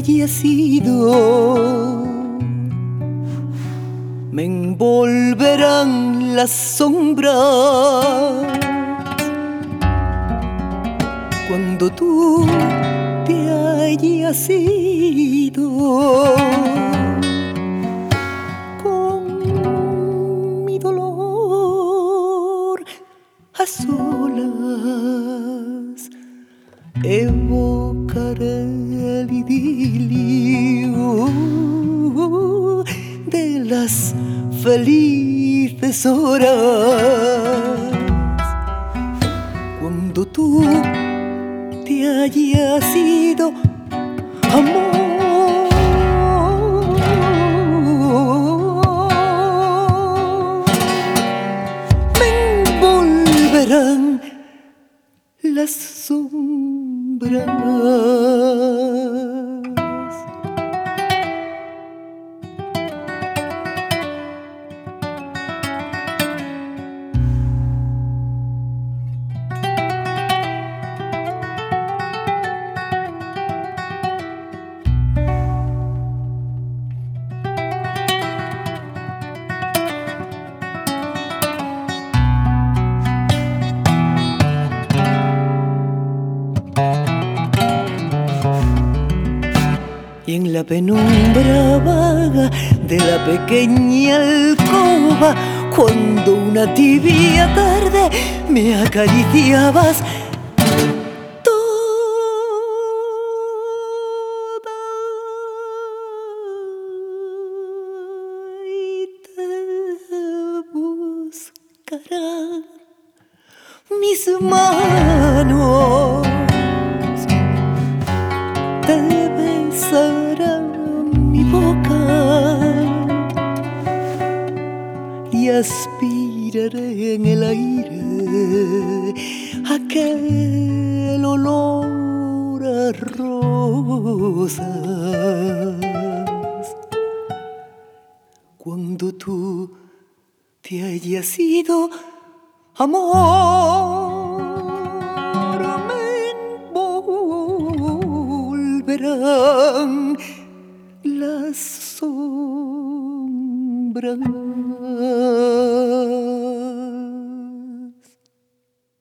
hayas ido, me envolverán las sombras cuando tú te hayas ido. Con mi dolor a solas evocaré el idilio de las felices horas cuando tú te hayas ido, amor. Me envolverán las sombras. Y en la penumbra vaga de la pequeña alcoba, cuando una tibia tarde me acariciabas, toda y te buscarán mis manos, te besará mi boca y aspiraré en el aire aquel olor a rosas cuando tú te hayas ido, amor. Verán las sombras.